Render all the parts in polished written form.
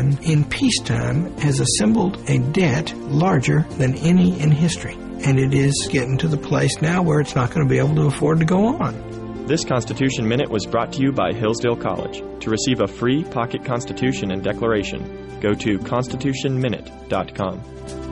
nation in peacetime has assembled a debt larger than any in history. And it is getting to the place now where it's not going to be able to afford to go on. This Constitution Minute was brought to you by Hillsdale College. To receive a free pocket Constitution and Declaration, go to constitutionminute.com.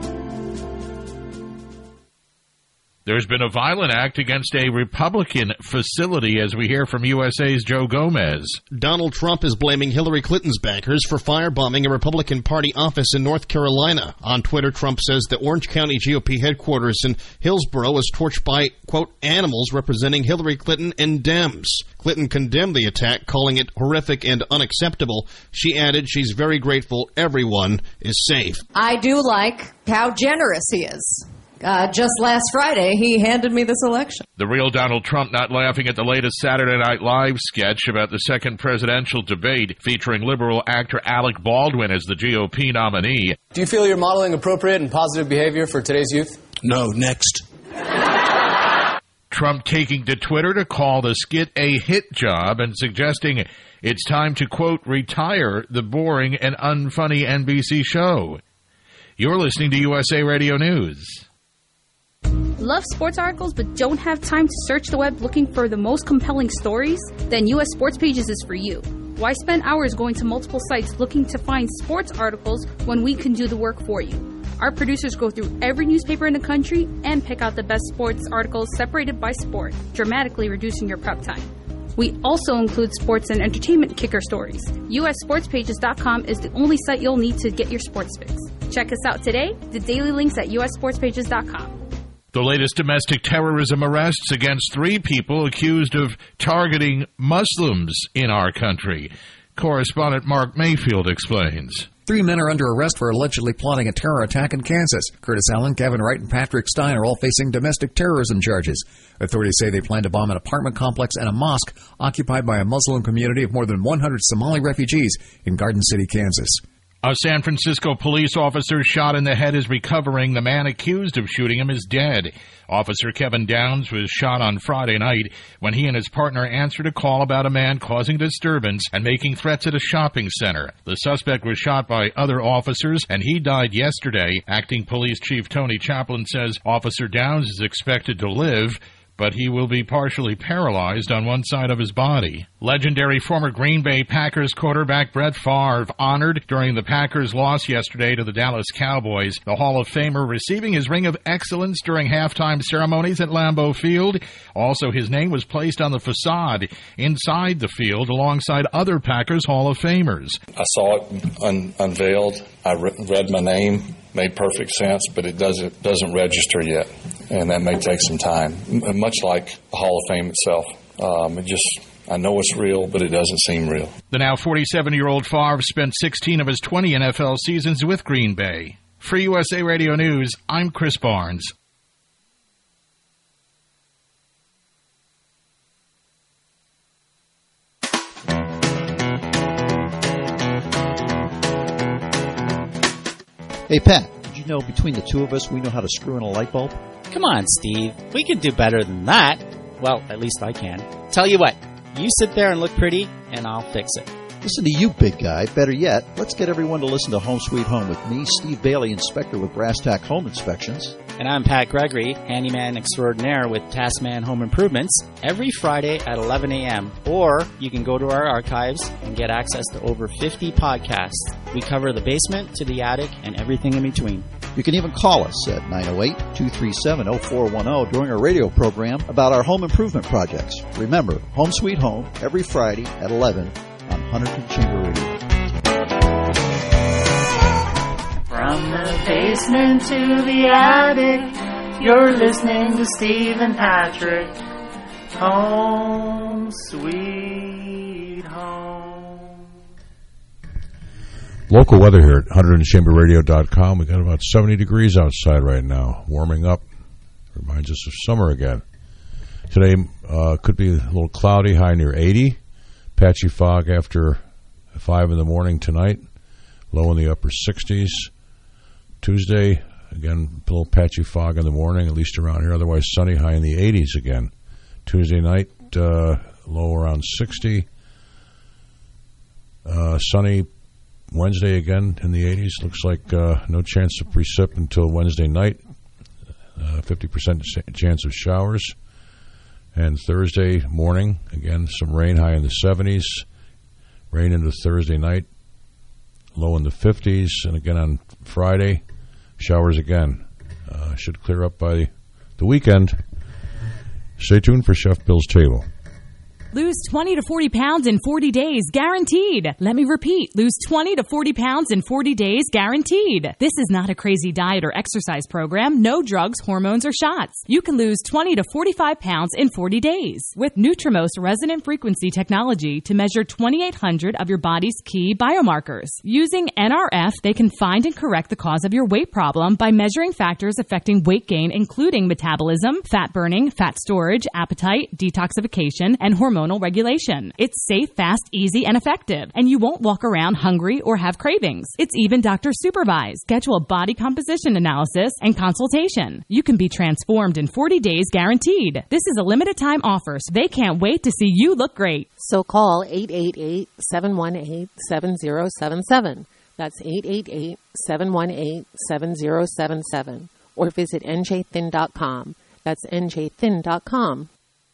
There's been a violent act against a Republican facility, as we hear from USA's Joe Gomez. Donald Trump is blaming Hillary Clinton's backers for firebombing a Republican Party office in North Carolina. On Twitter, Trump says the Orange County GOP headquarters in Hillsborough was torched by, quote, animals representing Hillary Clinton and Dems. Clinton condemned the attack, calling it horrific and unacceptable. She added she's very grateful everyone is safe. I do like how generous he is. Just last Friday, he handed me this election. The real Donald Trump not laughing at the latest Saturday Night Live sketch about the second presidential debate featuring liberal actor Alec Baldwin as the GOP nominee. Do you feel you're modeling appropriate and positive behavior for today's youth? No, next. Trump taking to Twitter to call the skit a hit job and suggesting it's time to, quote, retire the boring and unfunny NBC show. You're listening to USA Radio News. Love sports articles but don't have time to search the web looking for the most compelling stories? Then US Sports Pages is for you. Why spend hours going to multiple sites looking to find sports articles when we can do the work for you? Our producers go through every newspaper in the country and pick out the best sports articles separated by sport, dramatically reducing your prep time. We also include sports and entertainment kicker stories. USSportsPages.com is the only site you'll need to get your sports fix. Check us out today, the daily links at USSportsPages.com. The latest domestic terrorism arrests against 3 people accused of targeting Muslims in our country. Correspondent Mark Mayfield explains. 3 men are under arrest for allegedly plotting a terror attack in Kansas. Curtis Allen, Kevin Wright, and Patrick Stein are all facing domestic terrorism charges. Authorities say they plan to bomb an apartment complex and a mosque occupied by a Muslim community of more than 100 Somali refugees in Garden City, Kansas. A San Francisco police officer shot in the head is recovering. The man accused of shooting him is dead. Officer Kevin Downs was shot on Friday night when he and his partner answered a call about a man causing disturbance and making threats at a shopping center. The suspect was shot by other officers, and he died yesterday. Acting Police Chief Tony Chaplin says Officer Downs is expected to live, but he will be partially paralyzed on one side of his body. Legendary former Green Bay Packers quarterback Brett Favre honored during the Packers' loss yesterday to the Dallas Cowboys. The Hall of Famer receiving his Ring of Excellence during halftime ceremonies at Lambeau Field. Also, his name was placed on the facade inside the field alongside other Packers Hall of Famers. I saw it unveiled. I read my name. Made perfect sense, but it doesn't register yet, and that may take some time. Much like the Hall of Fame itself, I know it's real, but it doesn't seem real. The now 47-year-old Favre spent 16 of his 20 NFL seasons with Green Bay. For USA Radio News, I'm Chris Barnes. Hey, Pat, did you know between the two of us we know how to screw in a light bulb? Come on, Steve. We can do better than that. Well, at least I can. Tell you what, you sit there and look pretty, and I'll fix it. Listen to you, big guy. Better yet, let's get everyone to listen to Home Sweet Home with me, Steve Bailey, inspector with Brass Tack Home Inspections. And I'm Pat Gregory, handyman extraordinaire with Taskman Home Improvements, every Friday at 11 a.m. Or you can go to our archives and get access to over 50 podcasts. We cover the basement to the attic and everything in between. You can even call us at 908-237-0410 during our radio program about our home improvement projects. Remember, Home Sweet Home, every Friday at 11 on Hunterton Chamber Radio. From the basement to the attic, you're listening to Steve and Patrick. Home Sweet Home. Local weather here at HuntertonChamberRadio.com. We got about 70 degrees outside right now, warming up. Reminds us of summer again. Today could be a little cloudy, high near 80. Patchy fog after 5 in the morning tonight, low in the upper 60s. Tuesday, again, a little patchy fog in the morning, at least around here. Otherwise, sunny, high in the 80s again. Tuesday night, low around 60. Sunny, Wednesday again in the 80s. Looks like no chance of precip until Wednesday night. 50% chance of showers. And Thursday morning, again, some rain, high in the 70s. Rain into Thursday night, low in the 50s. And again on Friday, showers again. Should clear up by the weekend. Stay tuned for Chef Bill's Table. Lose 20 to 40 pounds in 40 days, guaranteed. Let me repeat. Lose 20 to 40 pounds in 40 days, guaranteed. This is not a crazy diet or exercise program. No drugs, hormones, or shots. You can lose 20 to 45 pounds in 40 days with Nutrimost resonant frequency technology to measure 2,800 of your body's key biomarkers. Using NRF, they can find and correct the cause of your weight problem by measuring factors affecting weight gain, including metabolism, fat burning, fat storage, appetite, detoxification, and hormonal regulation. It's safe, fast, easy, and effective. And you won't walk around hungry or have cravings. It's even doctor supervised. Schedule a body composition analysis and consultation. You can be transformed in 40 days guaranteed. This is a limited time offer, so they can't wait to see you look great. So call 888-718-7077. That's 888-718-7077. Or visit njthin.com. That's njthin.com.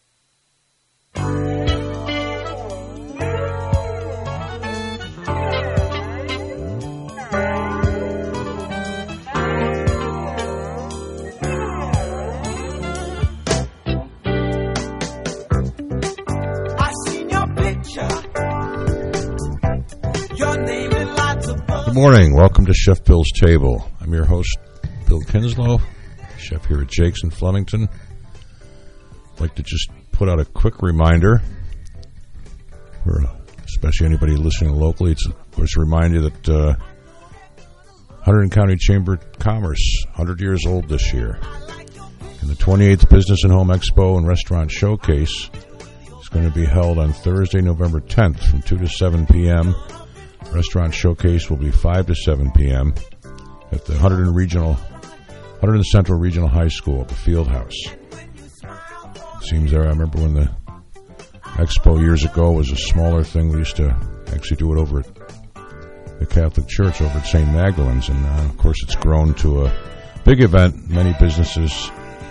Good morning. Welcome to Chef Bill's Table. I'm your host, Bill Kinslow, chef here at Jake's in Flemington. I'd like to just put out a quick reminder for especially anybody listening locally. It's, of course, a reminder that Hunterdon County Chamber of Commerce, 100 years old this year. And the 28th Business and Home Expo and Restaurant Showcase is going to be held on Thursday, November 10th from 2 to 7 p.m. Restaurant Showcase will be 5 to 7 p.m. at the Hunterdon Central Regional High School at the Field House. Seems there, I remember when the expo years ago was a smaller thing. We used to actually do it over at the Catholic Church over at St. Magdalene's, and of course it's grown to a big event. Many businesses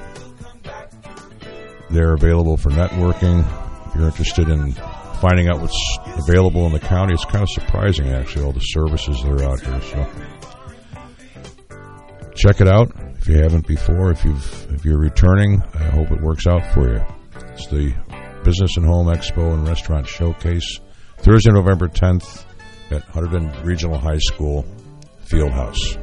there available for networking. If you're interested in finding out what's available in the county, it's kind of surprising actually, all the services that are out here. So check it out if you haven't before. If you're returning, I hope it works out for you. It's the Business and Home Expo and Restaurant Showcase, Thursday, November 10th at Hunterdon Regional High School Field House.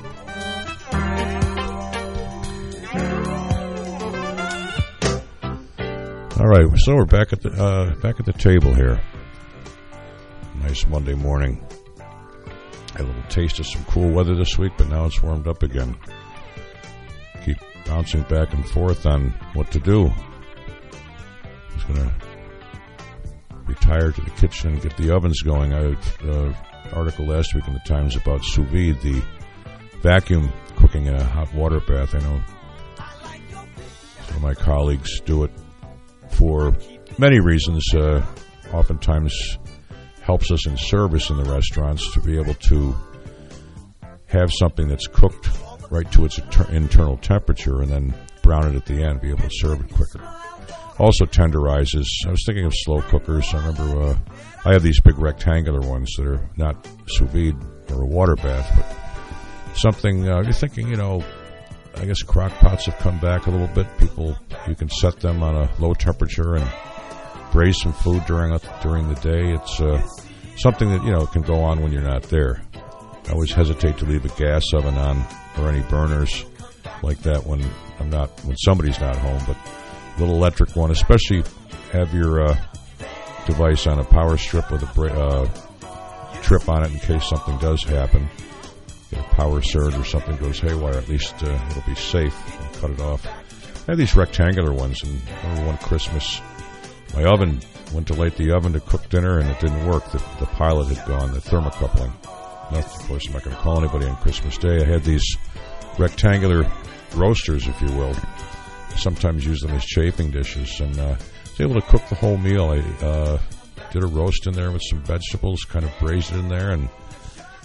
All right, so we're back at the table here. Nice Monday morning. Had a little taste of some cool weather this week, but now it's warmed up again. Keep bouncing back and forth on what to do. I was going to retire to the kitchen and get the ovens going. I had an article last week in the Times about sous vide, the vacuum cooking in a hot water bath. I know some of my colleagues do it for many reasons. Oftentimes helps us in service in the restaurants to be able to have something that's cooked right to its internal temperature and then brown it at the end, be able to serve it quicker. Also tenderizes. I was thinking of slow cookers. I remember I have these big rectangular ones that are not sous vide or a water bath, but something you're thinking, I guess crock pots have come back a little bit. You can set them on a low temperature and braise some food during the day. It's something that can go on when you're not there. I always hesitate to leave a gas oven on or any burners like that when somebody's not home. But a little electric one, especially have your device on a power strip with a trip on it in case something does happen. Get a power surge or something goes haywire, at least it'll be safe and cut it off. I have these rectangular ones, and I remember one Christmas, my oven went to light the oven to cook dinner, and it didn't work. The pilot had gone, the thermocoupling. Of course, I'm not going to call anybody on Christmas Day. I had these rectangular roasters, if you will. Sometimes use them as chafing dishes, and I was able to cook the whole meal. I did a roast in there with some vegetables, kind of braised it in there, and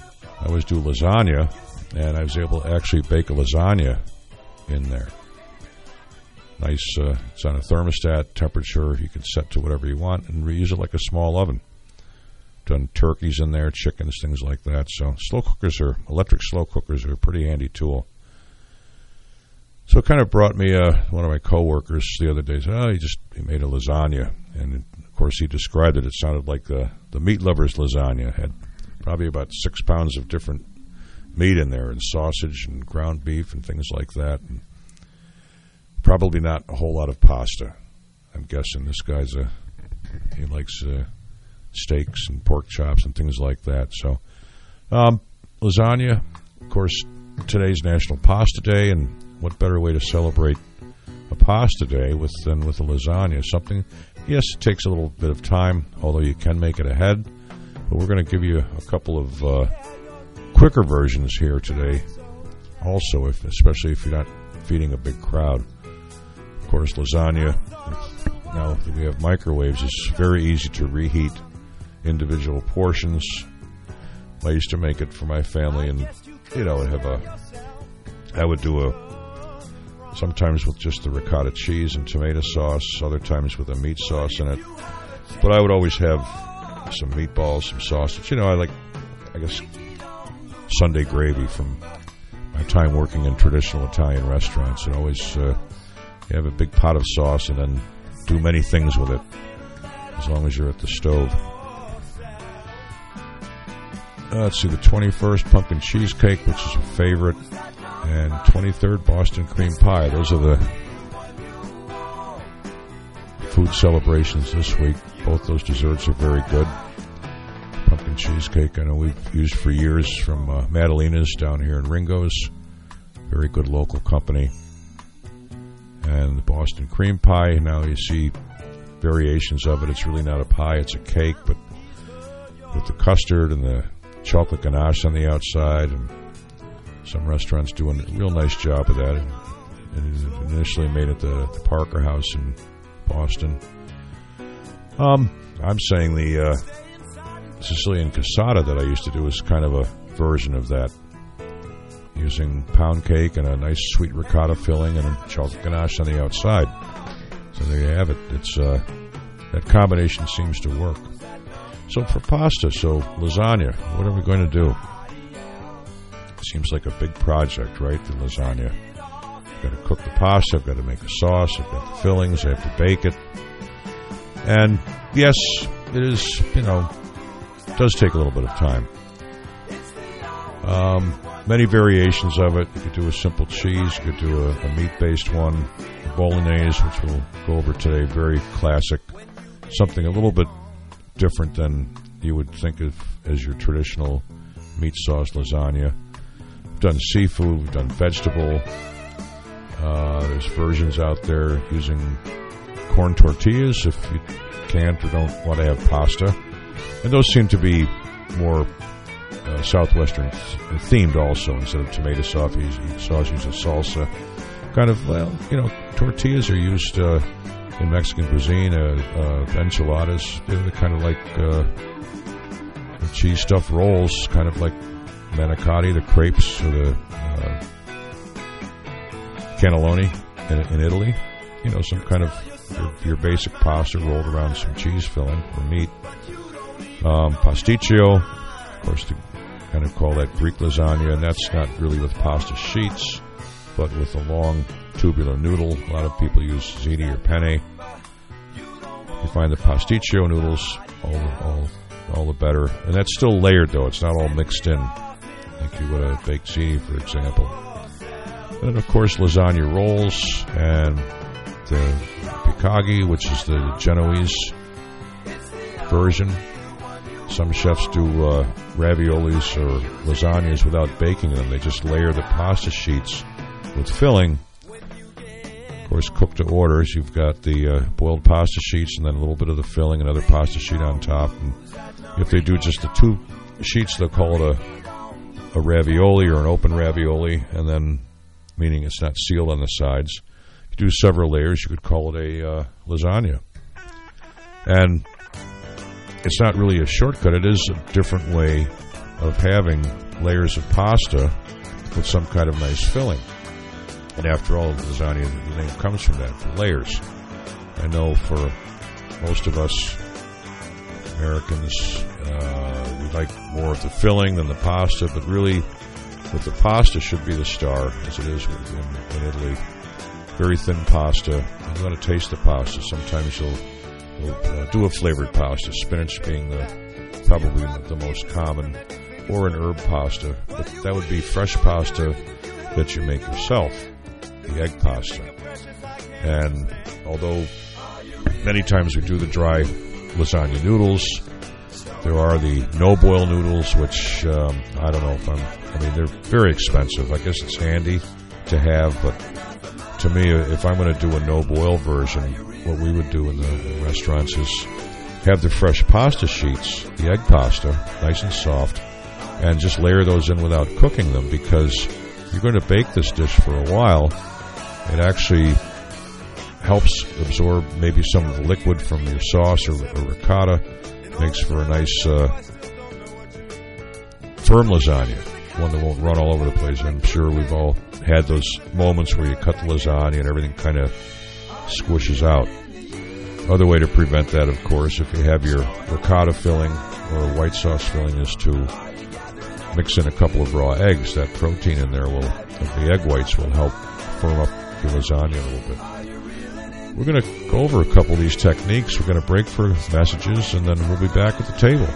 I always do lasagna, and I was able to actually bake a lasagna in there. Nice, it's on a thermostat temperature. You can set to whatever you want and reuse it like a small oven. Done turkeys in there, chickens, things like that. So electric slow cookers are a pretty handy tool. So it kind of brought me, one of my coworkers the other day said, he made a lasagna. And of course he described it. It sounded like the meat lover's lasagna. It had probably about 6 pounds of different meat in there, and sausage and ground beef and things like that. And probably not a whole lot of pasta. I'm guessing this guy's he likes steaks and pork chops and things like that. So lasagna, of course, today's National Pasta Day, and what better way to celebrate a pasta day than with a lasagna? Something, yes, it takes a little bit of time, although you can make it ahead. But we're going to give you a couple of quicker versions here today. Also, especially if you're not feeding a big crowd. Of course, lasagna, now that we have microwaves, it's very easy to reheat individual portions. I used to make it for my family, and I would do sometimes with just the ricotta cheese and tomato sauce, other times with a meat sauce in it. But I would always have some meatballs, some sausage. I like, Sunday gravy from my time working in traditional Italian restaurants. And always you have a big pot of sauce and then do many things with it, as long as you're at the stove. Let's see, the 21st, pumpkin cheesecake, which is a favorite, and 23rd, Boston cream pie. Those are the food celebrations this week. Both those desserts are very good. Pumpkin cheesecake, I know we've used for years from Madalina's down here in Ringo's. Very good local company. And the Boston cream pie, now you see variations of it. It's really not a pie, it's a cake, but with the custard and the chocolate ganache on the outside, and some restaurants doing a real nice job of that. And initially made at the Parker House in Boston. I'm saying the Sicilian cassata that I used to do is kind of a version of that, using pound cake and a nice sweet ricotta filling and a chocolate ganache on the outside. So there you have it. It's that combination seems to work. So for pasta, lasagna, what are we going to do? Seems like a big project, right? The lasagna. I've got to cook the pasta, I've got to make a sauce, I've got the fillings, I have to bake it. And yes, it is, it does take a little bit of time. Many variations of it. You could do a simple cheese, you could do a meat-based one, a bolognese, which we'll go over today, very classic. Something a little bit different than you would think of as your traditional meat sauce lasagna. We've done seafood, we've done vegetable. There's versions out there using corn tortillas if you can't or don't want to have pasta. And those seem to be more Southwestern themed also. Instead of tomato sauce, use a salsa. Kind of, tortillas are used in Mexican cuisine, enchiladas. They're kind of like cheese stuffed rolls, kind of like manicotti, the crepes, or the cannelloni in Italy. Some kind of your basic pasta rolled around some cheese filling or meat. Pasticcio, of course, to kind of call that Greek lasagna, and that's not really with pasta sheets, but with a long tubular noodle. A lot of people use ziti or penne. You find the pasticcio noodles, all the better. And that's still layered, though. It's not all mixed in, like you would a baked ziti, for example. And, of course, lasagna rolls and the piccaghi, which is the Genoese version. Some chefs do raviolis or lasagnas without baking them. They just layer the pasta sheets with filling. Of course, cooked to orders. You've got the boiled pasta sheets and then a little bit of the filling, another pasta sheet on top. And if they do just the two sheets, they'll call it a ravioli or an open ravioli, and then meaning it's not sealed on the sides. If you do several layers, you could call it a lasagna. And it's not really a shortcut. It is a different way of having layers of pasta with some kind of nice filling. And after all, lasagna, the name comes from that, for layers. I know for most of us Americans, we like more of the filling than the pasta, but really, with the pasta should be the star, as it is in Italy. Very thin pasta. You want to taste the pasta. Sometimes you'll do a flavored pasta, spinach being probably the most common, or an herb pasta. But that would be fresh pasta that you make yourself, the egg pasta. And although many times we do the dry lasagna noodles, there are the no-boil noodles, which I don't know if they're very expensive. I guess it's handy to have, but to me, if I'm going to do a no-boil version, what we would do in the restaurants is have the fresh pasta sheets, the egg pasta, nice and soft, and just layer those in without cooking them, because you're going to bake this dish for a while. It actually helps absorb maybe some of the liquid from your sauce or ricotta. Makes for a nice firm lasagna, one that won't run all over the place. I'm sure we've all had those moments where you cut the lasagna and everything kind of squishes out. Other way to prevent that, of course, if you have your ricotta filling or white sauce filling, is to mix in a couple of raw eggs. That protein in there the egg whites will help firm up your lasagna a little bit. We're going to go over a couple of these techniques. We're going to break for messages, and then we'll be back at the table.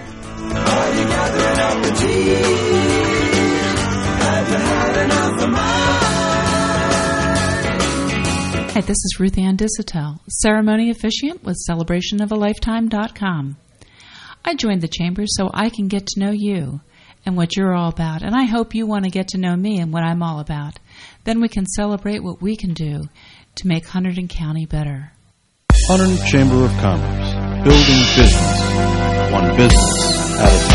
Hi, this is Ruth Ann Disotell, ceremony officiant with celebrationofalifetime.com. I joined the Chamber so I can get to know you and what you're all about, and I hope you want to get to know me and what I'm all about. Then we can celebrate what we can do to make Hunterdon County better. Hunterdon Chamber of Commerce, building business, one business at a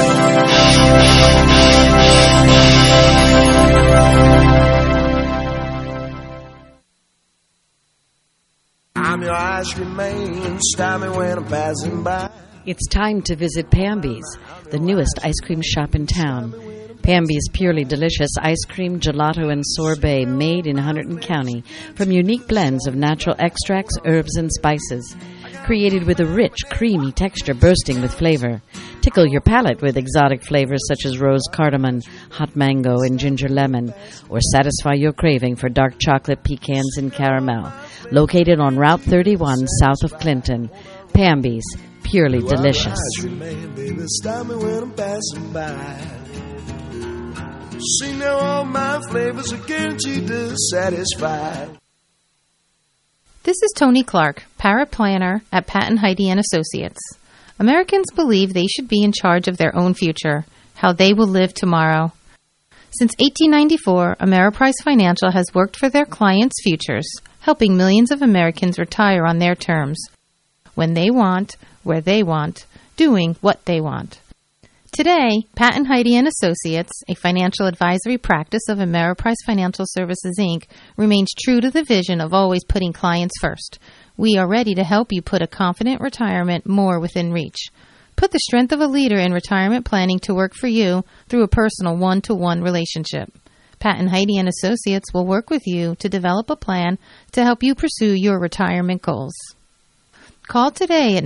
time. I'm your ice cream man, stop me when I'm passing by. It's time to visit Pamby's, the newest ice cream shop in town. Pamby's purely delicious ice cream, gelato, and sorbet made in Hunterdon County from unique blends of natural extracts, herbs, and spices. Created with a rich, creamy texture bursting with flavor. Tickle your palate with exotic flavors such as rose cardamom, hot mango, and ginger lemon. Or satisfy your craving for dark chocolate, pecans, and caramel. Located on Route 31 south of Clinton. Pamby's, purely delicious. See now all my flavors are guaranteed to satisfy. This is Tony Clark, paraplanner at Patton Heidi & Associates. Americans believe they should be in charge of their own future, how they will live tomorrow. Since 1894, Ameriprise Financial has worked for their clients' futures, helping millions of Americans retire on their terms, when they want, where they want, doing what they want. Today, Patton Heidi & Associates, a financial advisory practice of Ameriprise Financial Services, Inc., remains true to the vision of always putting clients first. We are ready to help you put a confident retirement more within reach. Put the strength of a leader in retirement planning to work for you through a personal one-to-one relationship. Patton Heidi & Associates will work with you to develop a plan to help you pursue your retirement goals. Call today at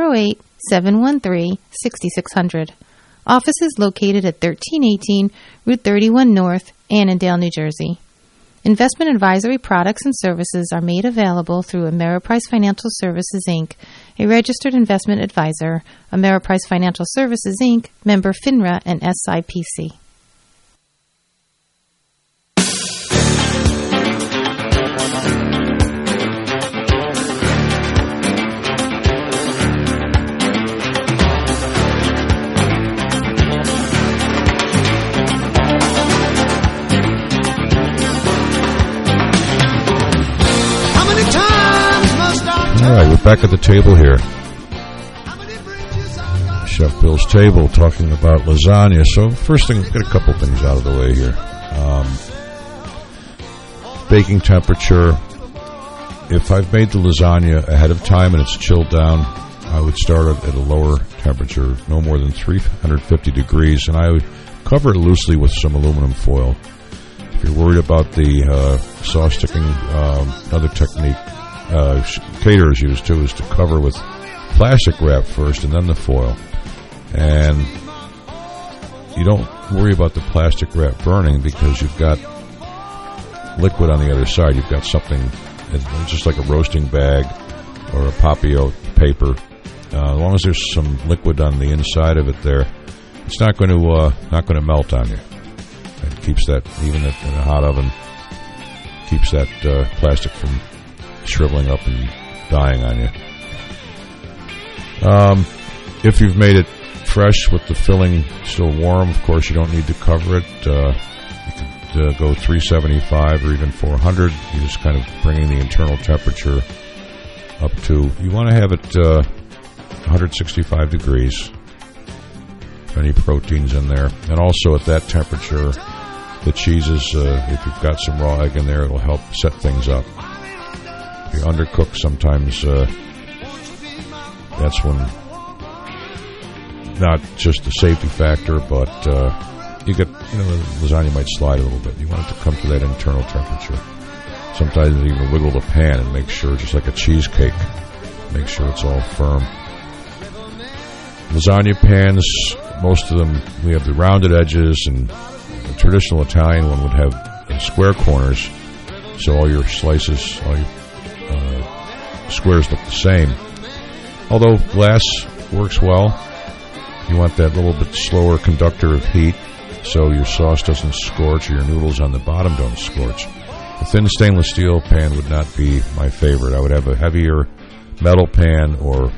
908-713-6600. Office is located at 1318 Route 31 North, Annandale, New Jersey. Investment advisory products and services are made available through Ameriprise Financial Services, Inc., a registered investment advisor. Ameriprise Financial Services, Inc., member FINRA and SIPC. All right, we're back at the table here. Chef Bill's table, talking about lasagna. So first thing, get a couple things out of the way here. Baking temperature. If I've made the lasagna ahead of time and it's chilled down, I would start at a lower temperature, no more than 350 degrees, and I would cover it loosely with some aluminum foil. If you're worried about the sauce sticking, another technique caterers use too is to cover with plastic wrap first and then the foil. And you don't worry about the plastic wrap burning because you've got liquid on the other side. You've got something just like a roasting bag or a papillote paper. As long as there's some liquid on the inside of it there, it's not going to melt on you. It keeps that, even in a hot oven, keeps that plastic from shriveling up and dying on you. If you've made it fresh with the filling still warm, of course you don't need to cover it. You could go 375 or even 400. You're just kind of bringing the internal temperature up to, you want to have it 165 degrees. Any proteins in there. And also at that temperature, the cheeses, if you've got some raw egg in there, it'll help set things up. If you undercook, sometimes that's when, not just a safety factor, but you get, the lasagna might slide a little bit. You want it to come to that internal temperature. Sometimes you even wiggle the pan and make sure, just like a cheesecake, make sure it's all firm. Lasagna pans, most of them, we have the rounded edges, and the traditional Italian one would have square corners, so all your slices, all your squares look the same. Although glass works well, you want that little bit slower conductor of heat so your sauce doesn't scorch or your noodles on the bottom don't scorch. A thin stainless steel pan would not be my favorite. I would have a heavier metal pan or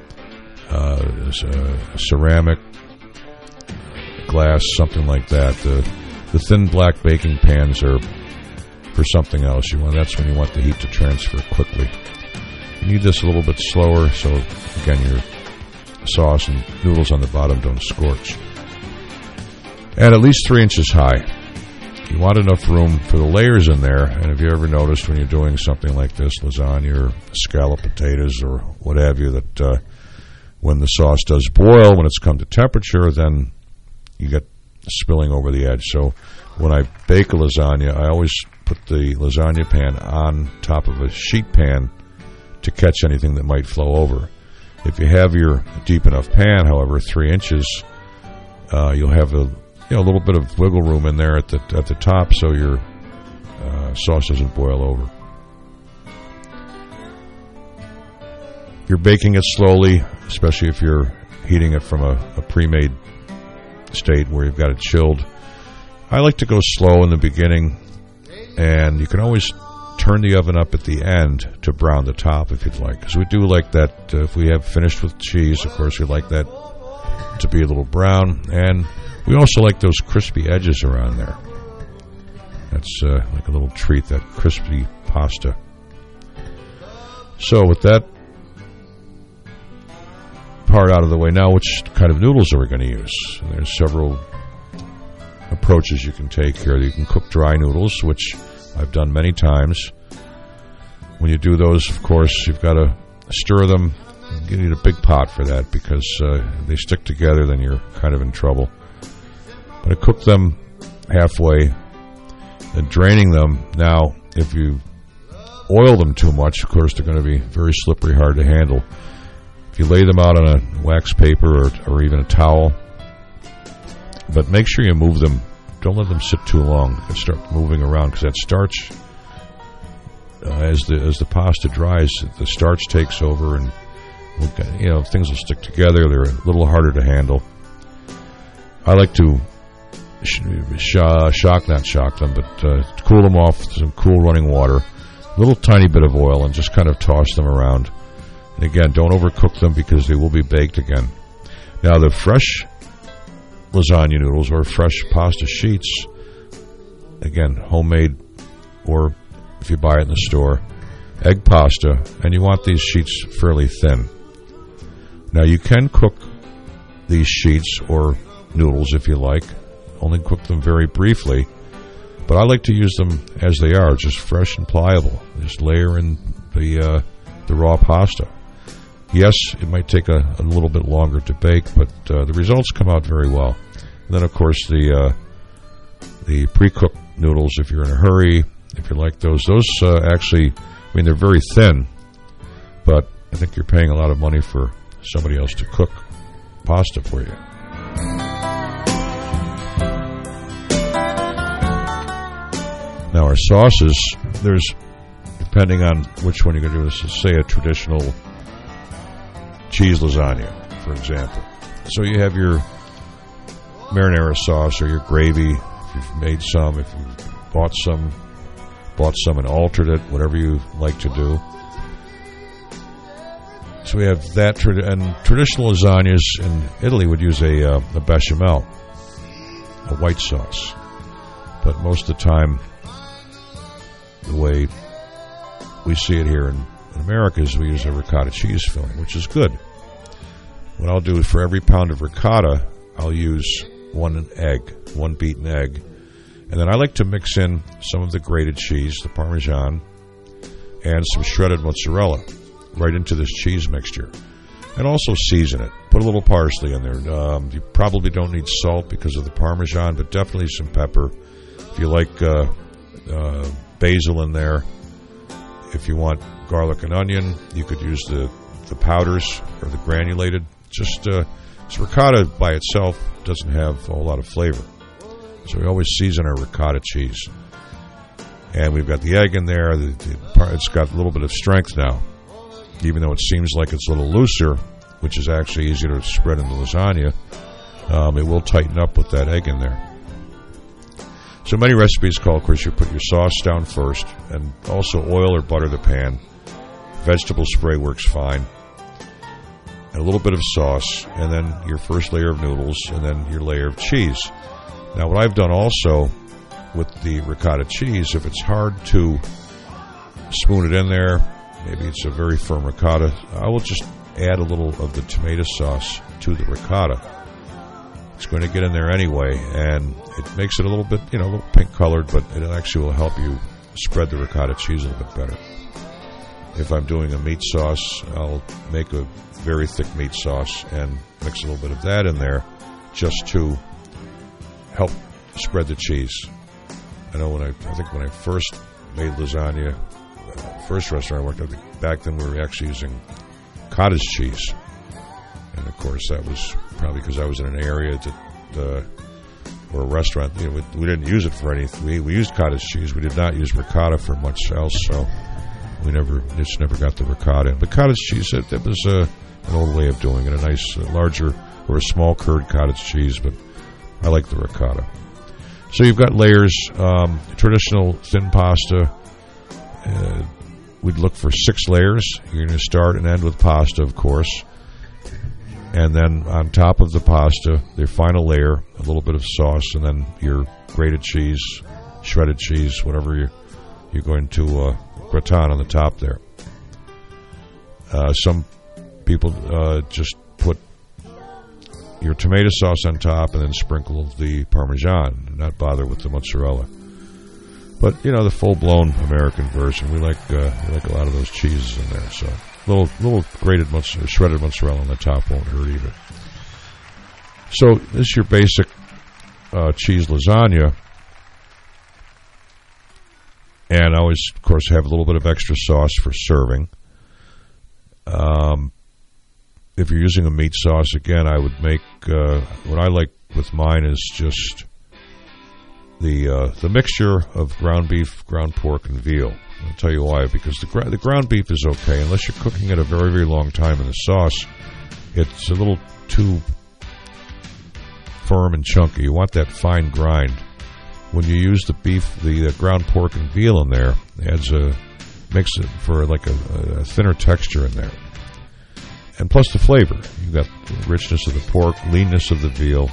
ceramic, glass, something like that. The thin black baking pans are for something else. That's when you want the heat to transfer quickly. You need this a little bit slower so, again, your sauce and noodles on the bottom don't scorch. And at least 3 inches high. You want enough room for the layers in there. And have you ever noticed when you're doing something like this, lasagna or scalloped potatoes or what have you, that when the sauce does boil, when it's come to temperature, then you get spilling over the edge. So when I bake a lasagna, I always put the lasagna pan on top of a sheet pan to catch anything that might flow over. If you have your deep enough pan, however, 3 inches, you'll have a little bit of wiggle room in there at the top, so your sauce doesn't boil over. You're baking it slowly, especially if you're heating it from a pre-made state where you've got it chilled. I like to go slow in the beginning, and you can always turn the oven up at the end to brown the top if you'd like, because we do like that. If we have finished with cheese, of course, we like that to be a little brown, and we also like those crispy edges around there. That's like a little treat, that crispy pasta. So with that part out of the way, now which kind of noodles are we going to use? And there's several approaches you can take here. You can cook dry noodles, which I've done many times. When you do those, of course, you've got to stir them. You need a big pot for that because if they stick together, then you're kind of in trouble. But I cook them halfway and draining them. Now, if you oil them too much, of course, they're going to be very slippery, hard to handle. If you lay them out on a wax paper or even a towel, but make sure you move them. Don't let them sit too long. And start moving around because that starch, as the pasta dries, the starch takes over, and things will stick together. They're a little harder to handle. I like to not shock them, but cool them off with some cool running water, a little tiny bit of oil, and just kind of toss them around. And again, don't overcook them because they will be baked again. Now, the fresh lasagna noodles or fresh pasta sheets, again, homemade, or if you buy it in the store, egg pasta, and you want these sheets fairly thin. Now, you can cook these sheets or noodles if you like, only cook them very briefly, but I like to use them as they are, just fresh and pliable. Just layer in the raw pasta. Yes, it might take a little bit longer to bake, but the results come out very well. And then, of course, the pre-cooked noodles, if you're in a hurry, if you like those actually, I mean, they're very thin, but I think you're paying a lot of money for somebody else to cook pasta for you. Now, our sauces, there's, depending on which one you're going to do, this is, say, a traditional cheese lasagna, for example. So you have your marinara sauce or your gravy, if you've made some, if you've bought some and altered it, whatever you like to do. So we have that, and traditional lasagnas in Italy would use a bechamel, a white sauce. But most of the time, the way we see it here in America is we use a ricotta cheese filling, which is good. What I'll do is for every pound of ricotta, I'll use one beaten egg. And then I like to mix in some of the grated cheese, the Parmesan, and some shredded mozzarella right into this cheese mixture. And also season it. Put a little parsley in there. You probably don't need salt because of the Parmesan, but definitely some pepper. If you like basil in there, if you want garlic and onion, you could use the powders or the granulated. Just ricotta by itself doesn't have a whole lot of flavor. So we always season our ricotta cheese. And we've got the egg in there. It's got a little bit of strength now. Even though it seems like it's a little looser, which is actually easier to spread in the lasagna, it will tighten up with that egg in there. So many recipes call, of course, you put your sauce down first, and also oil or butter the pan. Vegetable spray works fine. And a little bit of sauce, and then your first layer of noodles, and then your layer of cheese. Now, what I've done also with the ricotta cheese, if it's hard to spoon it in there, maybe it's a very firm ricotta, I will just add a little of the tomato sauce to the ricotta. It's going to get in there anyway, and it makes it a little bit, a little pink colored, but it actually will help you spread the ricotta cheese a little bit better. If I'm doing a meat sauce, I'll make a very thick meat sauce and mix a little bit of that in there just to help spread the cheese. I know I think when I first made lasagna, first restaurant I worked at, back then we were actually using cottage cheese. And of course that was probably because I was in an area or a restaurant, we didn't use it for anything. We used cottage cheese. We did not use ricotta for much else, so we never got the ricotta in. But cottage cheese, it was an old way of doing it, a nice larger or a small curd cottage cheese, but I like the ricotta. So you've got layers, traditional thin pasta. We'd look for 6 layers. You're going to start and end with pasta, of course. And then on top of the pasta, the final layer, a little bit of sauce, and then your grated cheese, shredded cheese, whatever you're going to gratin on the top there. Some people just put your tomato sauce on top and then sprinkle the Parmesan, and not bother with the mozzarella. But the full-blown American version, we like a lot of those cheeses in there. So little grated mozzarella, shredded mozzarella on the top won't hurt either. So this is your basic cheese lasagna, and I always, of course, have a little bit of extra sauce for serving. If you're using a meat sauce, again, I would make what I like with mine is just the mixture of ground beef, ground pork, and veal. I'll tell you why. Because the ground beef is okay unless you're cooking it a very, very long time in the sauce. It's a little too firm and chunky. You want that fine grind. When you use the beef, the ground pork and veal in there, makes it for like a thinner texture in there. And plus the flavor. You've got the richness of the pork, leanness of the veal.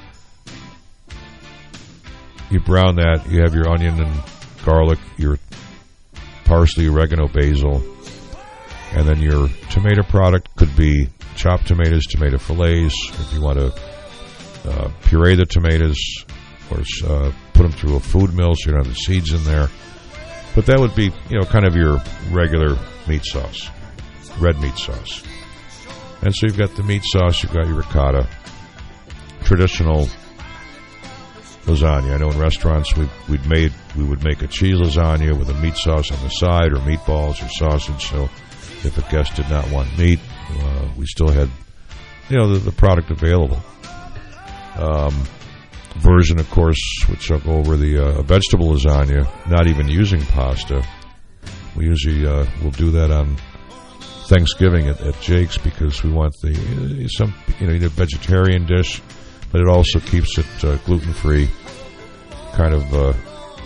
You brown that. You have your onion and garlic, your parsley, oregano, basil, and then your tomato product could be chopped tomatoes, tomato fillets. If you want to puree the tomatoes or put them through a food mill so you don't have the seeds in there. But that would be, kind of your regular meat sauce, red meat sauce. And so you've got the meat sauce, you've got your ricotta, traditional lasagna. I know in restaurants we would make a cheese lasagna with a meat sauce on the side, or meatballs or sausage. So if a guest did not want meat, we still had, the product available. Version, of course, which I'll go over, the vegetable lasagna, not even using pasta. We usually will do that on Thanksgiving at Jake's, because we want a vegetarian dish, but it also keeps it gluten-free. Kind of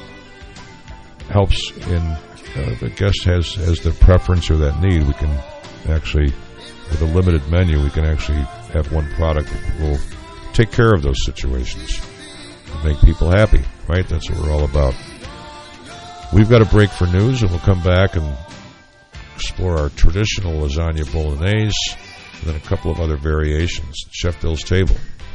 helps in the guest has the preference or that need. We can actually, with a limited menu, we can actually have one product that will take care of those situations and make people happy, right? That's what we're all about. We've got a break for news, and we'll come back and explore our traditional lasagna bolognese, and then a couple of other variations at Chef Bill's table.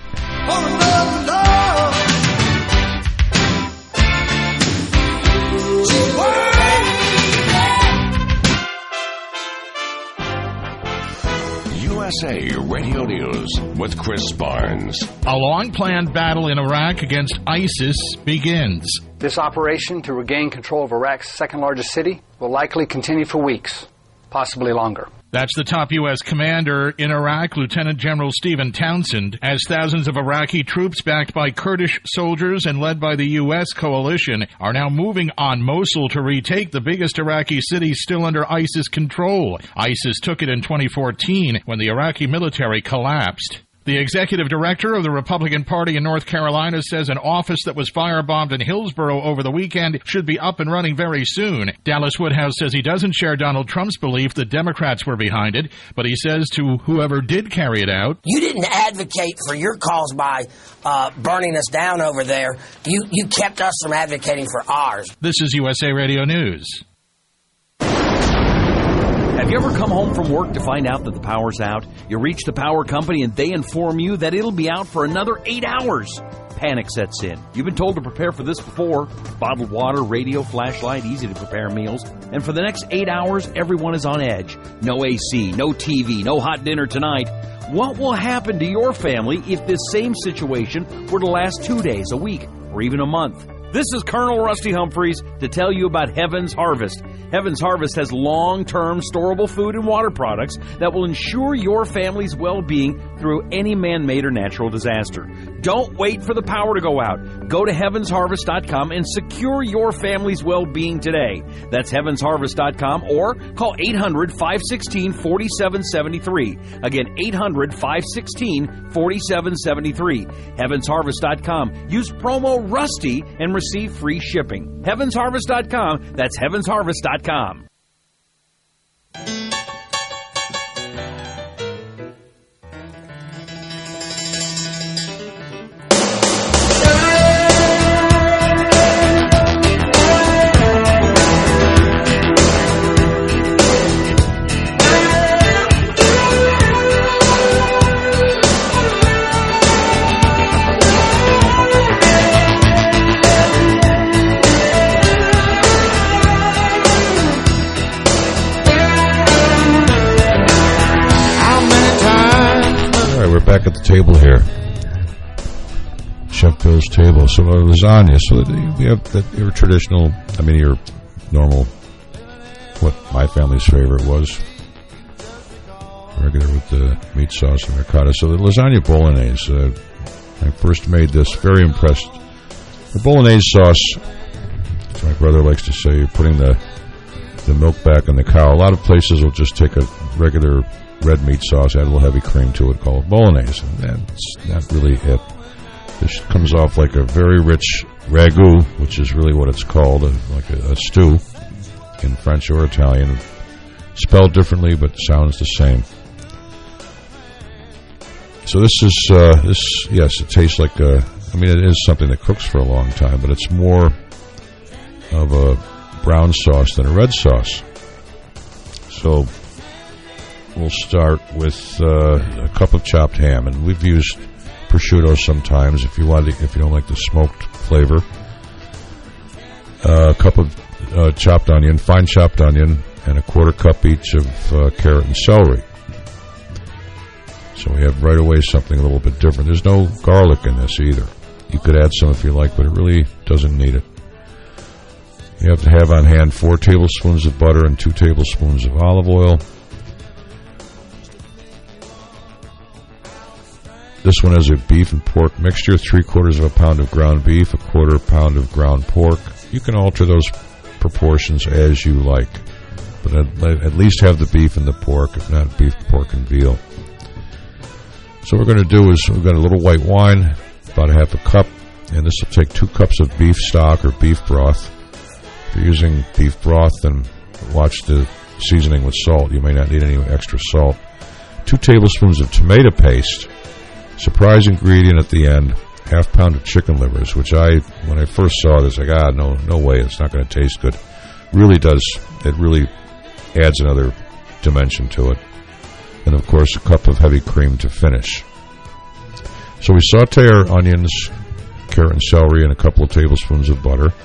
USA Radio News with Chris Barnes. A long-planned battle in Iraq against ISIS begins. This operation to regain control of Iraq's second-largest city will likely continue for weeks, possibly longer. That's the top U.S. commander in Iraq, Lieutenant General Stephen Townsend, as thousands of Iraqi troops backed by Kurdish soldiers and led by the U.S. coalition are now moving on Mosul to retake the biggest Iraqi city still under ISIS control. ISIS took it in 2014 when the Iraqi military collapsed. The executive director of the Republican Party in North Carolina says an office that was firebombed in Hillsborough over the weekend should be up and running very soon. Dallas Woodhouse says he doesn't share Donald Trump's belief that Democrats were behind it, but he says to whoever did carry it out, "You didn't advocate for your cause by burning us down over there. You kept us from advocating for ours." This is USA Radio News. Have you ever come home from work to find out that the power's out? You reach the power company and they inform you that it'll be out for another 8 hours. Panic sets in. You've been told to prepare for this before. Bottled water, radio, flashlight, easy to prepare meals. And for the next 8 hours, everyone is on edge. No AC, no TV, no hot dinner tonight. What will happen to your family if this same situation were to last 2 days, a week, or even a month? This is Colonel Rusty Humphreys to tell you about Heaven's Harvest. Heaven's Harvest has long-term storable food and water products that will ensure your family's well-being through any man-made or natural disaster. Don't wait for the power to go out. Go to heavensharvest.com and secure your family's well-being today. That's heavensharvest.com or call 800-516-4773. Again, 800-516-4773. Heavensharvest.com. Use promo RUSTY and receive free shipping. Heavensharvest.com. That's heavensharvest.com. Back at the table here, Chef Bill's table. So lasagna. So we have your traditional, your normal, what my family's favorite was, regular with the meat sauce and ricotta. So the lasagna bolognese. I first made this. Very impressed. The bolognese sauce, as my brother likes to say, putting the milk back in the cow. A lot of places will just take a regular red meat sauce, add a little heavy cream to it, called bolognese, and that's not really it. This comes off like a very rich ragu, which is really what it's called, like a stew in French or Italian, spelled differently but sounds the same. So this is yes, it tastes like it is something that cooks for a long time, but it's more of a brown sauce than a red sauce. So we'll start with a cup of chopped ham, and we've used prosciutto sometimes if you don't like the smoked flavor. A cup of chopped onion, fine chopped onion, and a quarter cup each of carrot and celery. So we have right away something a little bit different. There's no garlic in this either. You could add some if you like, but it really doesn't need it. You have to have on hand 4 tablespoons of butter and 2 tablespoons of olive oil. This one has a beef and pork mixture, 3/4 pound of ground beef, 1/4 pound of ground pork. You can alter those proportions as you like, but at least have the beef and the pork, if not beef, pork, and veal. So what we're going to do is we've got a little white wine, about 1/2 cup, and this will take 2 cups of beef stock or beef broth. If you're using beef broth, then watch the seasoning with salt. You may not need any extra salt. 2 tablespoons of tomato paste. Surprise ingredient at the end, 1/2 pound of chicken livers, which when I first saw this, no way, it's not going to taste good. Really does, it really adds another dimension to it. And of course, a cup of heavy cream to finish. So we saute our onions, carrot and celery, and a couple of tablespoons of butter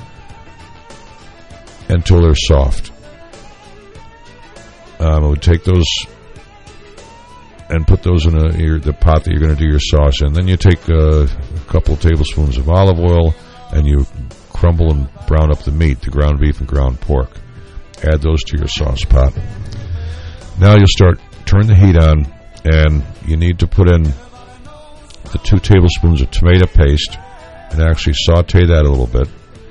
until they're soft. I would take those and put those in the pot that you're going to do your sauce in. Then you take a couple of tablespoons of olive oil and you crumble and brown up the meat, the ground beef and ground pork. Add those to your sauce pot. Now you'll turn the heat on, and you need to put in the 2 tablespoons of tomato paste and actually saute that a little bit.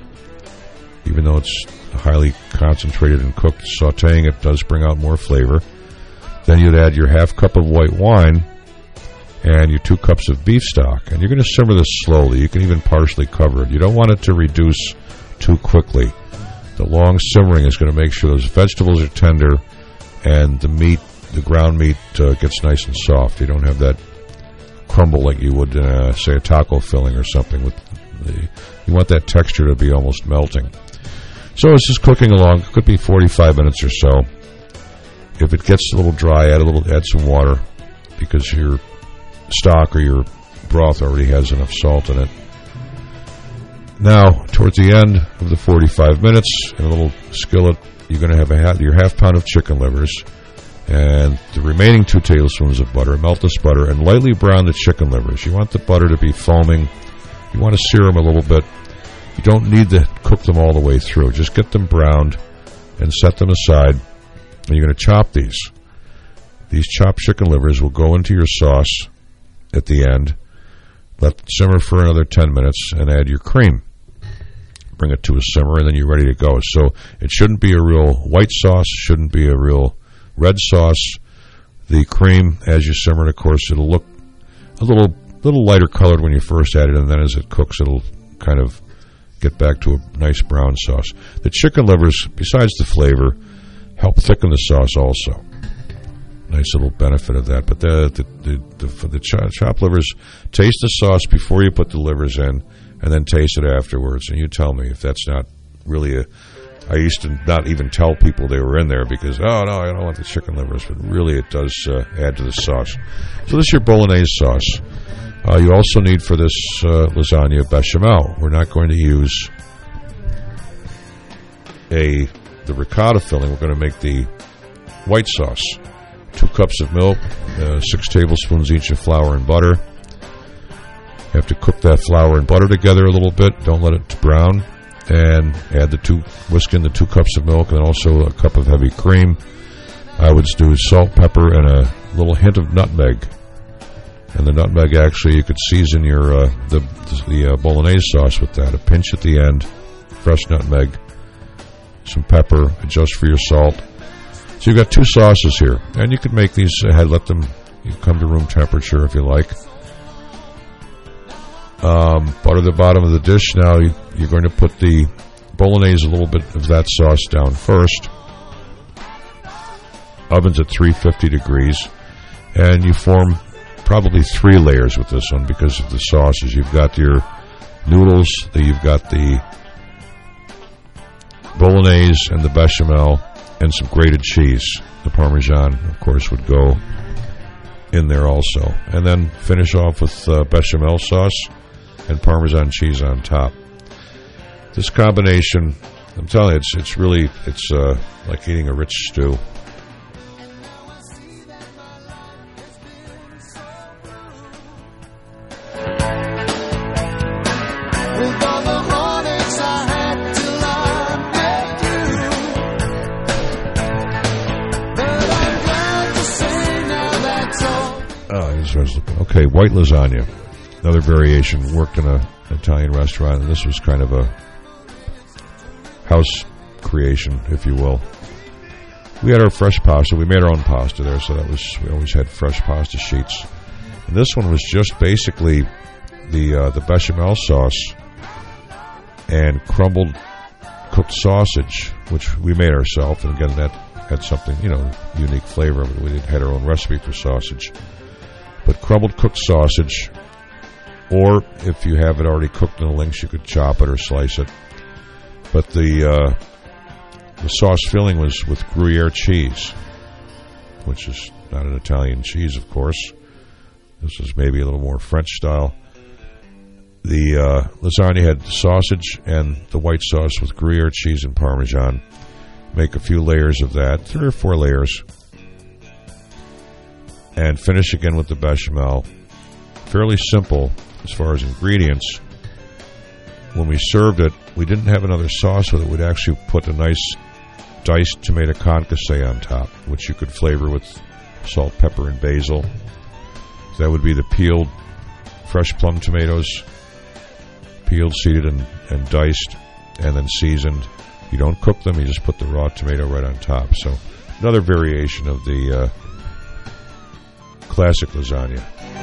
Even though it's highly concentrated and cooked, sauteing it does bring out more flavor. Then you'd add your 1/2 cup of white wine and your 2 cups of beef stock. And you're going to simmer this slowly. You can even partially cover it. You don't want it to reduce too quickly. The long simmering is going to make sure those vegetables are tender and the meat, the ground meat, gets nice and soft. You don't have that crumble like you would, say, a taco filling or something. You want that texture to be almost melting. So it's just cooking along. It could be 45 minutes or so. If it gets a little dry, add some water, because your stock or your broth already has enough salt in it. Now, towards the end of the 45 minutes, in a little skillet, you're going to have your 1/2 pound of chicken livers and the remaining 2 tablespoons of butter. Melt this butter and lightly brown the chicken livers. You want the butter to be foaming. You want to sear them a little bit. You don't need to cook them all the way through. Just get them browned and set them aside. And you're going to chop these. These chopped chicken livers will go into your sauce at the end. Let it simmer for another 10 minutes and add your cream. Bring it to a simmer, and then you're ready to go. So it shouldn't be a real white sauce, shouldn't be a real red sauce. The cream, as you simmer it, of course, it'll look a little lighter colored when you first add it, and then as it cooks, it'll kind of get back to a nice brown sauce. The chicken livers, besides the flavor, help thicken the sauce also. Nice little benefit of that. But the chopped livers, taste the sauce before you put the livers in, and then taste it afterwards. And you tell me if that's not really I used to not even tell people they were in there because, oh, no, I don't want the chicken livers. But really it does add to the sauce. So this is your bolognese sauce. You also need for this lasagna bechamel. We're not going to use the ricotta filling. We're going to make the white sauce. 2 cups of milk, 6 tablespoons each of flour and butter. You have to cook that flour and butter together a little bit. Don't let it brown. And add whisk in the 2 cups of milk and also a cup of heavy cream. I would do salt, pepper, and a little hint of nutmeg. And the nutmeg, actually, you could season your the bolognese sauce with that. A pinch at the end, fresh nutmeg, some pepper, adjust for your salt. So you've got 2 sauces here. And you could make these ahead, let them come to room temperature if you like. Butter the bottom of the dish. Now you're going to put the bolognese, a little bit of that sauce down first. Oven's at 350 degrees. And you form probably 3 layers with this one because of the sauces. You've got your noodles, you've got the bolognese and the bechamel, and some grated cheese. The Parmesan, of course, would go in there also. And then finish off with bechamel sauce and Parmesan cheese on top. This combination, I'm telling you, it's really like eating a rich stew. I was looking. Okay, white lasagna. Another variation. Worked in an Italian restaurant, and this was kind of a house creation, if you will. We had our fresh pasta. We made our own pasta there, so we always had fresh pasta sheets. And this one was just basically the bechamel sauce and crumbled cooked sausage, which we made ourselves. And again, that had something, unique flavor. We had our own recipe for sausage. But crumbled cooked sausage, or if you have it already cooked in the links, you could chop it or slice it. But the sauce filling was with Gruyere cheese, which is not an Italian cheese, of course. This is maybe a little more French style. The lasagna had sausage and the white sauce with Gruyere cheese and Parmesan. Make a few layers of that, 3 or 4 layers. And finish again with the bechamel. Fairly simple as far as ingredients. When we served it, we didn't have another sauce with it. We'd actually put a nice diced tomato concasse on top, which you could flavor with salt, pepper, and basil. So that would be the peeled fresh plum tomatoes, peeled, seeded, and diced, and then seasoned. You don't cook them, you just put the raw tomato right on top. So another variation of the classic lasagna.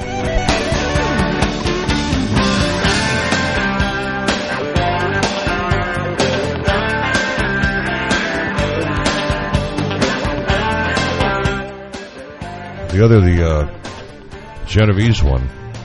The Genovese one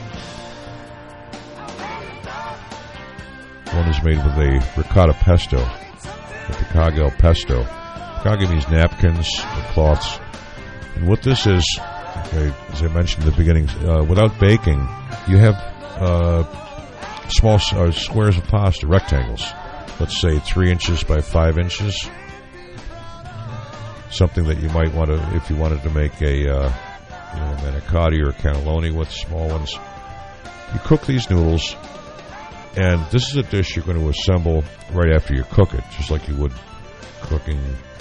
is made with a ricotta pesto, with the Kagel pesto. Kagel means napkins or cloths. And what this is, as I mentioned at the beginning, without baking, you have small squares of pasta, rectangles. Let's say 3 inches by 5 inches. Something that you might want to, if you wanted to make a manicotti or a cannelloni with small ones. You cook these noodles, and this is a dish you're going to assemble right after you cook it, just like you would cooking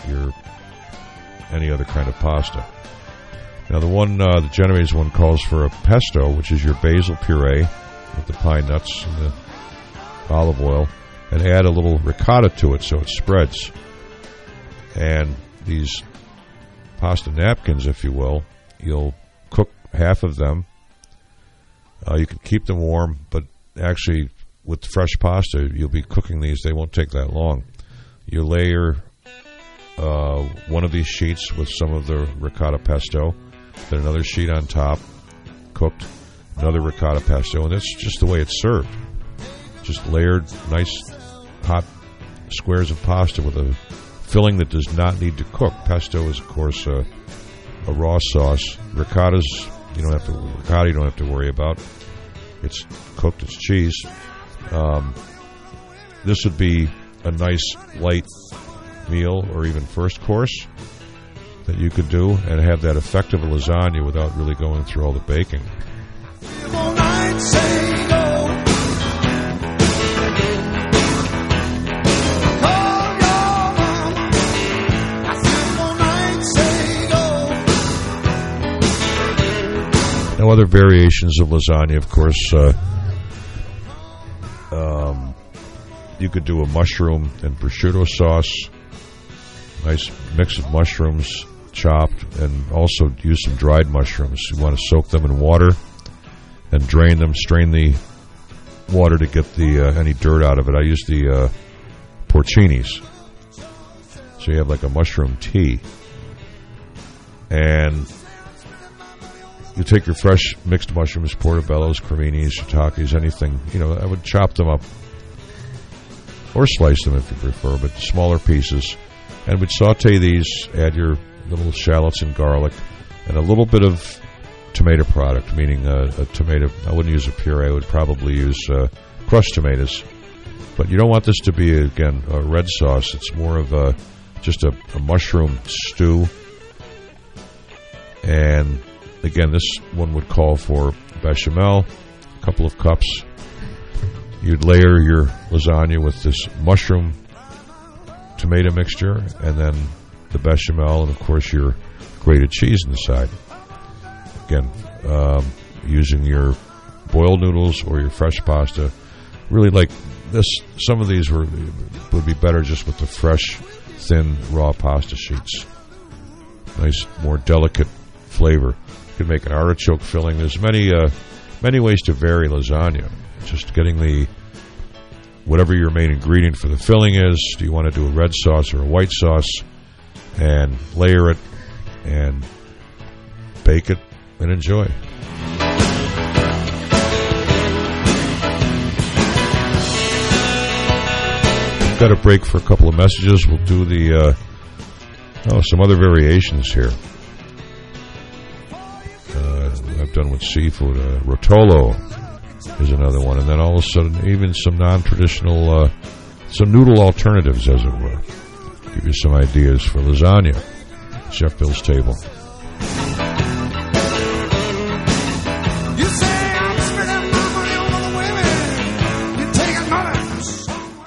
any other kind of pasta. Now the Genovese one calls for a pesto, which is your basil puree with the pine nuts and the olive oil, and add a little ricotta to it so it spreads. And these pasta napkins, if you will, you'll cook half of them. You can keep them warm, but actually with fresh pasta, you'll be cooking these. They won't take that long. You layer one of these sheets with some of the ricotta pesto, then another sheet on top, cooked, another ricotta pesto, and that's just the way it's served. Just layered, nice, hot squares of pasta with a filling that does not need to cook. Pesto is, of course, a raw sauce. Ricotta you don't have to worry about. It's cooked, it's cheese. This would be a nice light meal or even first course that you could do and have that effect of a lasagna without really going through all the baking. Now, other variations of lasagna, of course, you could do a mushroom and prosciutto sauce, nice mix of mushrooms chopped, and also use some dried mushrooms. You want to soak them in water and drain them, strain the water to get the any dirt out of it. I use the porcinis. So you have like a mushroom tea. And you take your fresh mixed mushrooms, portobellos, creminis, shiitakes, anything. I would chop them up or slice them if you prefer, but smaller pieces. And would saute these, add your little shallots and garlic, and a little bit of tomato product, meaning a tomato. I wouldn't use a puree. I would probably use crushed tomatoes. But you don't want this to be, again, a red sauce. It's more of just a mushroom stew. And again, this one would call for bechamel, a couple of cups. You'd layer your lasagna with this mushroom tomato mixture, and then the bechamel, and of course your grated cheese on the side. Again, using your boiled noodles or your fresh pasta. Really like this. Some of these would be better just with the fresh, thin, raw pasta sheets. Nice, more delicate flavor. You can make an artichoke filling. There's many ways to vary lasagna. Just getting whatever your main ingredient for the filling is. Do you want to do a red sauce or a white sauce? And layer it and bake it and enjoy. Got a break for a couple of messages. We'll do some other variations here. I've done with seafood. Rotolo is another one, and then all of a sudden, even some non-traditional, some noodle alternatives, as it were. Give you some ideas for lasagna. Chef Bill's table. You say I'm spending my money on the women. You're taking money.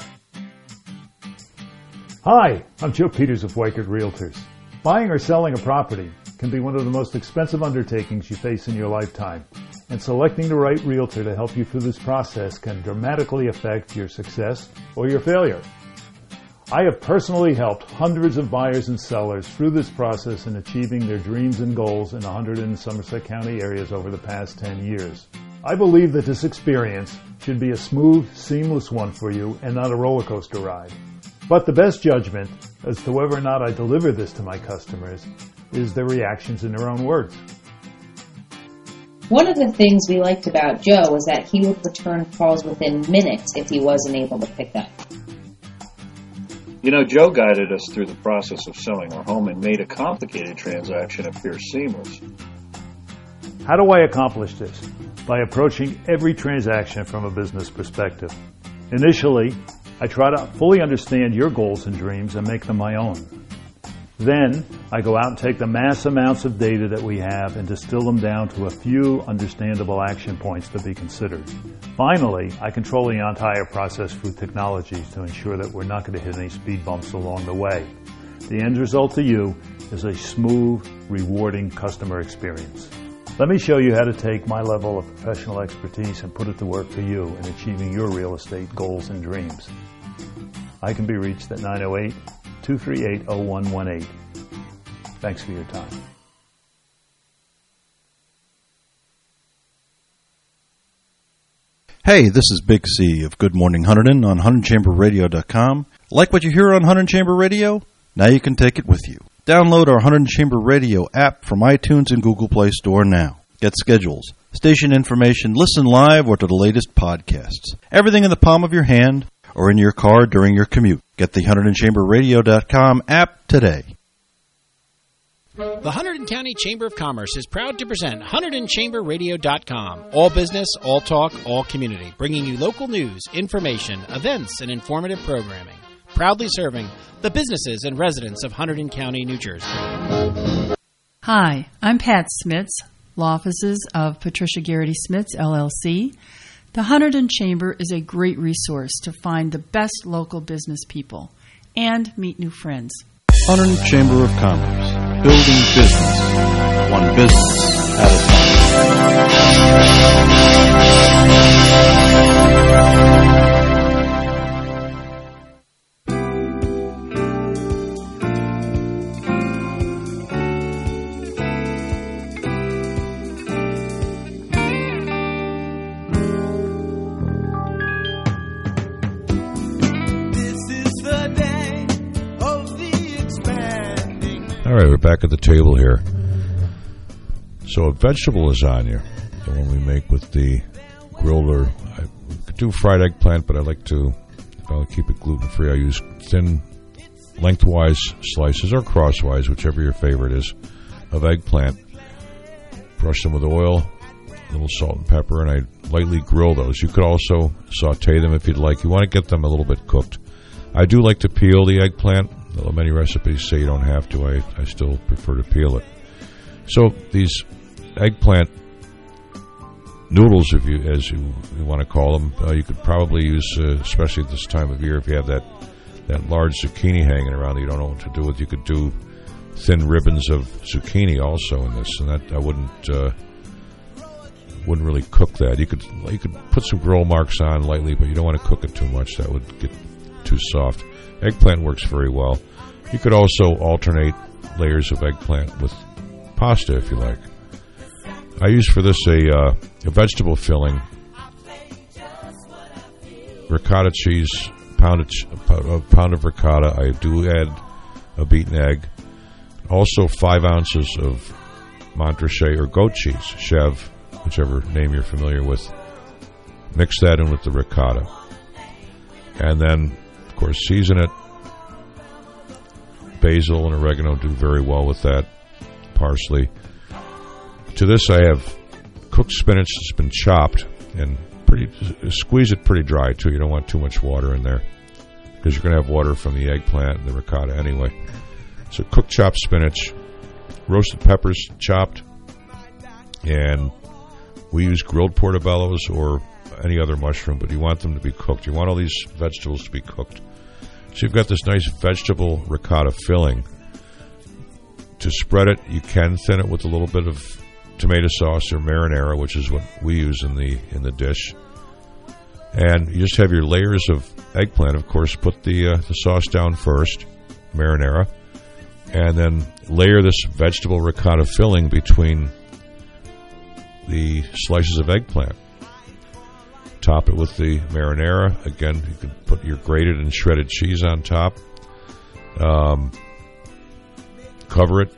Hi, I'm Joe Peters of Weichert Realtors. Buying or selling a property can be one of the most expensive undertakings you face in your lifetime, and selecting the right realtor to help you through this process can dramatically affect your success or your failure. I have personally helped hundreds of buyers and sellers through this process in achieving their dreams and goals in 100 and Somerset County areas over the past 10 years. I believe that this experience should be a smooth, seamless one for you and not a roller coaster ride. But the best judgment as to whether or not I deliver this to my customers is their reactions in their own words. One of the things we liked about Joe was that he would return calls within minutes if he wasn't able to pick up. You know, Joe guided us through the process of selling our home and made a complicated transaction appear seamless. How do I accomplish this? By approaching every transaction from a business perspective. Initially, I try to fully understand your goals and dreams and make them my own. Then, I go out and take the mass amounts of data that we have and distill them down to a few understandable action points to be considered. Finally, I control the entire process through technologies to ensure that we're not going to hit any speed bumps along the way. The end result to you is a smooth, rewarding customer experience. Let me show you how to take my level of professional expertise and put it to work for you in achieving your real estate goals and dreams. I can be reached at 908-238-0118. Thanks for your time. Hey, this is Big C of Good Morning Hunterdon on HunterdonChamberRadio.com. Like what you hear on Hunterdon Chamber Radio? Now you can take it with you. Download our Hunterdon Chamber Radio app from iTunes and Google Play Store now. Get schedules, station information, listen live, or to the latest podcasts. Everything in the palm of your hand or in your car during your commute. Get the HunterdonChamberRadio.com app today. The Hunterdon County Chamber of Commerce is proud to present HunterdonChamberRadio.com. All business, all talk, all community. Bringing you local news, information, events, and informative programming. Proudly serving the businesses and residents of Hunterdon County, New Jersey. Hi, I'm Pat Smits, law offices of Patricia Garrity Smits, LLC. The Hunterdon Chamber is a great resource to find the best local business people and meet new friends. Hunterdon Chamber of Commerce. Building business. One business at a All right, we're back at the table here. So a vegetable lasagna, the one we make with the grilled, or I could do fried eggplant, but I like to, if I'll keep it gluten-free, I use thin lengthwise slices or crosswise, whichever your favorite is, of eggplant. Brush them with oil, a little salt and pepper, and I lightly grill those. You could also saute them if you'd like. You want to get them a little bit cooked. I do like to peel the eggplant. Though many recipes say you don't have to, I still prefer to peel it. So these eggplant noodles, as you want to call them, you could probably use, especially at this time of year, if you have that large zucchini hanging around that you don't know what to do with. You could do thin ribbons of zucchini also in this, and that I wouldn't wouldn't really cook that. You could put some grill marks on lightly, but you don't want to cook it too much. That would get too soft. Eggplant works very well. You could also alternate layers of eggplant with pasta if you like. I use for this a vegetable filling, ricotta cheese, a pound of ricotta. I do add a beaten egg. Also 5 ounces of Montrachet or goat cheese, Chev, whichever name you're familiar with. Mix that in with the ricotta. And then, of course, season it. Basil and oregano do very well with that. Parsley. To this I have cooked spinach that's been chopped and squeeze it pretty dry too. You don't want too much water in there because you're going to have water from the eggplant and the ricotta anyway. So cooked chopped spinach, roasted peppers chopped, and we use grilled portobellos or any other mushroom, but you want them to be cooked. You want all these vegetables to be cooked. So you've got this nice vegetable ricotta filling. To spread it, you can thin it with a little bit of tomato sauce or marinara, which is what we use in the dish. And you just have your layers of eggplant. Of course, put the sauce down first, marinara, and then layer this vegetable ricotta filling between the slices of eggplant. Top it with the marinara. Again, you can put your grated and shredded cheese on top. Cover it.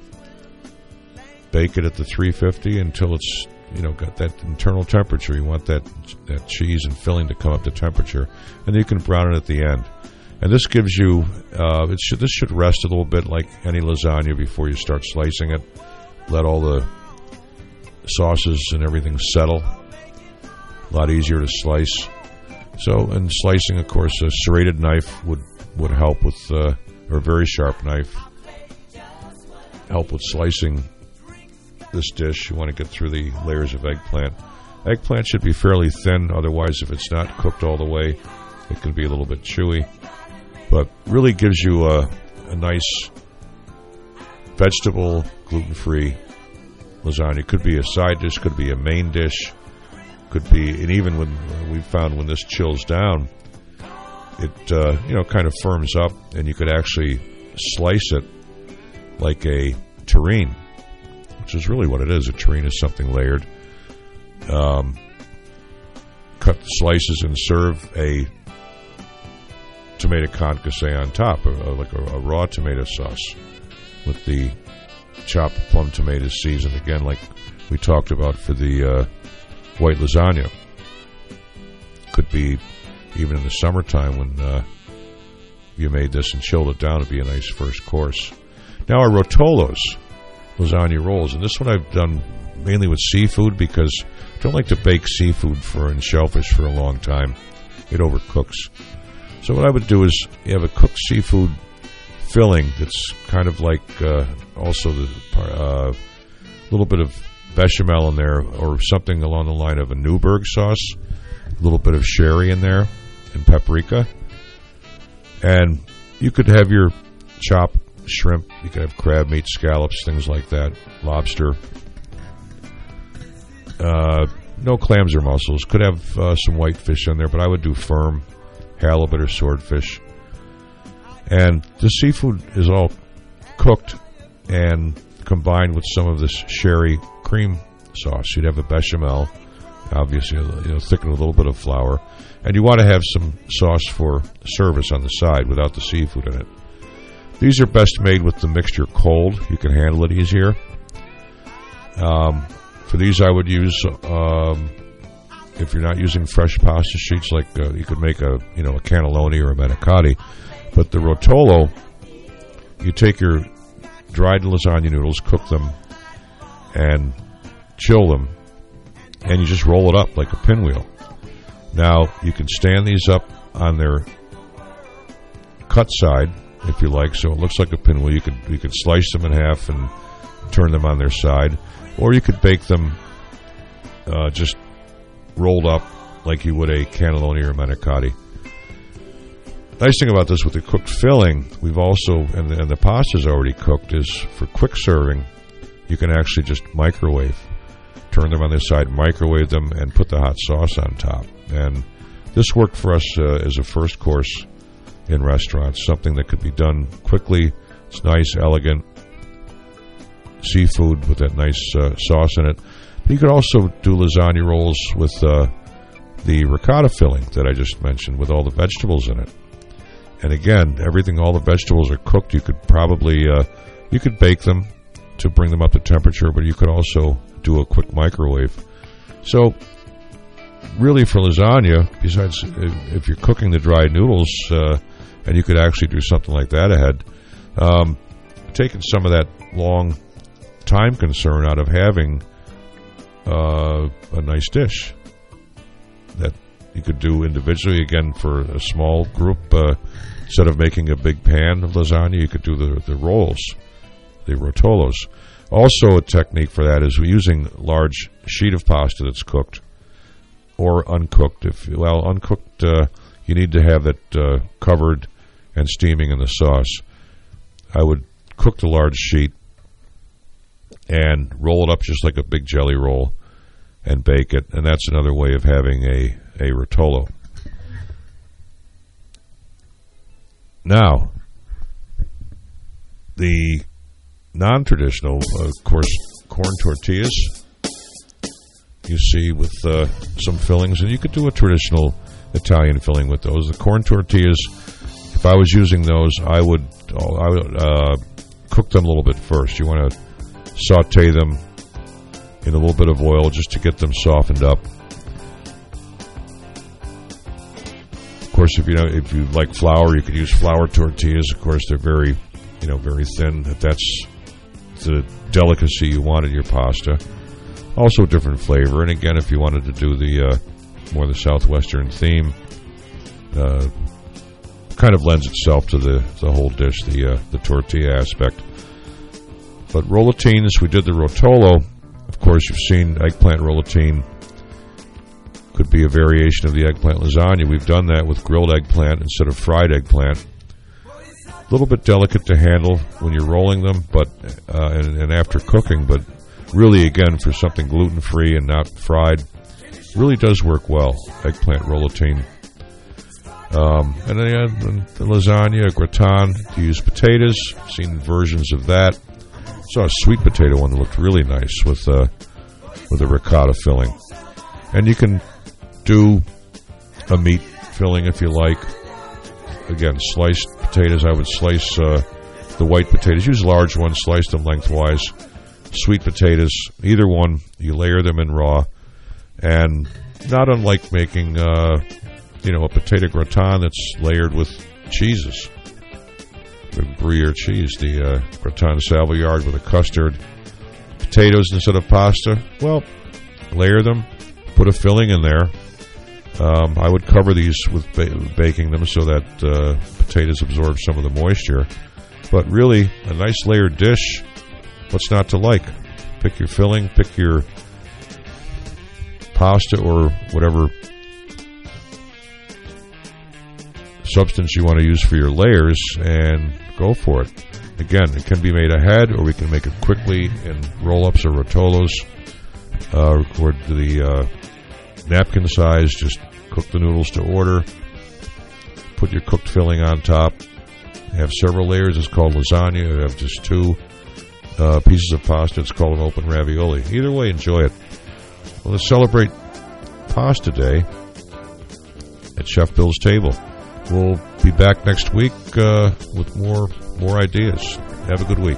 Bake it at the 350 until it's got that internal temperature. You want that cheese and filling to come up to temperature, and then you can brown it at the end. And this gives you this should rest a little bit like any lasagna before you start slicing it. Let all the sauces and everything settle. A lot easier to slice. So, in slicing, of course, a serrated knife would help with, or a very sharp knife, help with slicing this dish. You want to get through the layers of eggplant. Eggplant should be fairly thin, otherwise if it's not cooked all the way, it can be a little bit chewy. But really gives you a nice vegetable, gluten-free lasagna. Could be a side dish, could be a main dish, could be, and even when we found when this chills down, it kind of firms up, and you could actually slice it like a terrine, which is really what it is. A terrine is something layered. Cut the slices and serve a tomato concasse on top, like a raw tomato sauce with the chopped plum tomatoes seasoned, again, like we talked about for the white lasagna. Could be even in the summertime when you made this and chilled it down to be a nice first course. Now our Rotolos lasagna rolls, and this one I've done mainly with seafood because I don't like to bake seafood and shellfish for a long time. It overcooks. So what I would do is you have a cooked seafood filling that's kind of like also the little bit of bechamel in there, or something along the line of a Newburgh sauce, a little bit of sherry in there, and paprika. And you could have your chopped shrimp, you could have crab meat, scallops, things like that, lobster. No clams or mussels. Could have some whitefish in there, but I would do firm, halibut or swordfish. And the seafood is all cooked and combined with some of this sherry cream sauce. You'd have a bechamel, obviously, thickened with a little bit of flour. And you want to have some sauce for service on the side without the seafood in it. These are best made with the mixture cold. You can handle it easier. For these, I would use, if you're not using fresh pasta sheets, like you could make a cannelloni or a manicotti. But the Rotolo, you take your dried lasagna noodles, cook them, and chill them, and you just roll it up like a pinwheel. Now, you can stand these up on their cut side, if you like, so it looks like a pinwheel. You could slice them in half and turn them on their side, or you could bake them just rolled up like you would a cannelloni or manicotti. Nice thing about this with the cooked filling, we've also, and the pasta's already cooked, is for quick serving, you can actually just microwave. turn them on their side, microwave them, and put the hot sauce on top. And this worked for us as a first course in restaurants, something that could be done quickly. It's nice, elegant seafood with that nice sauce in it. But you could also do lasagna rolls with the ricotta filling that I just mentioned, with all the vegetables in it. And again, all the vegetables are cooked. You could probably you could bake them to bring them up to temperature, but you could also do a quick microwave. So really, for lasagna, besides if you're cooking the dried noodles, and you could actually do something like that ahead, taking some of that long time concern out of having a nice dish that you could do individually. Again, for a small group, instead of making a big pan of lasagna, you could do the rolls, the rotolos. Also, a technique for that is using large sheet of pasta that's cooked or uncooked. Uncooked, you need to have it covered and steaming in the sauce. I would cook the large sheet and roll it up just like a big jelly roll and bake it, and that's another way of having a rotolo. Now, the non-traditional, of course, corn tortillas you see with some fillings, and you could do a traditional Italian filling with those. The corn tortillas, if I was using those, I would cook them a little bit first. You want to saute them in a little bit of oil just to get them softened up. Of course, if you like flour, you could use flour tortillas. Of course, they're very thin. If that's the delicacy you want in your pasta. Also, a different flavor. And again, if you wanted to do the more the southwestern theme, kind of lends itself to the whole dish, the tortilla aspect. But rollatines, we did the rotolo. Of course, you've seen eggplant rollatine. Could be a variation of the eggplant lasagna. We've done that with grilled eggplant instead of fried eggplant. A little bit delicate to handle when you're rolling them, but and after cooking, but really, again, for something gluten-free and not fried, really does work well, eggplant rollatine. And then the lasagna, gratin, to use potatoes. Seen versions of that. Saw a sweet potato one that looked really nice with a ricotta filling. And you can do a meat filling if you like. Again, sliced potatoes. I would slice the white potatoes. Use large ones. Slice them lengthwise. Sweet potatoes, either one. You layer them in raw, and not unlike making a potato gratin that's layered with cheeses. The Gruyere cheese, the gratin Savoyard with a custard, potatoes instead of pasta. Well, layer them, put a filling in there. I would cover these with baking them so that potatoes absorb some of the moisture. But really, a nice layered dish, what's not to like? Pick your filling, pick your pasta or whatever substance you want to use for your layers, and go for it. Again, it can be made ahead, or we can make it quickly in roll-ups or rotolos. Record the napkin size, just cook the noodles to order, put your cooked filling on top, have several layers. It's called lasagna. You have just two pieces of pasta. It's called an open ravioli. Either way, enjoy it. Well, let's celebrate Pasta Day at Chef Bill's table. We'll be back next week with more ideas. Have a good week.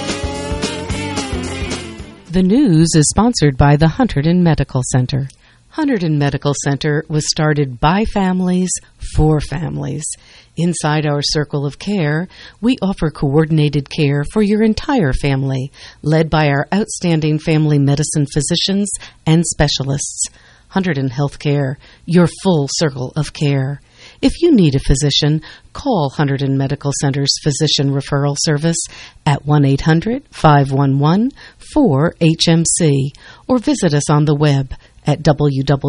The news is sponsored by the Hunterdon Medical Center. Hunterdon Medical Center was started by families for families. Inside our circle of care, we offer coordinated care for your entire family, led by our outstanding family medicine physicians and specialists. Hunterdon Healthcare, your full circle of care. If you need a physician, call Hunterdon Medical Center's Physician Referral Service at 1-800-511-4HMC or visit us on the web at www.hunterdon.com.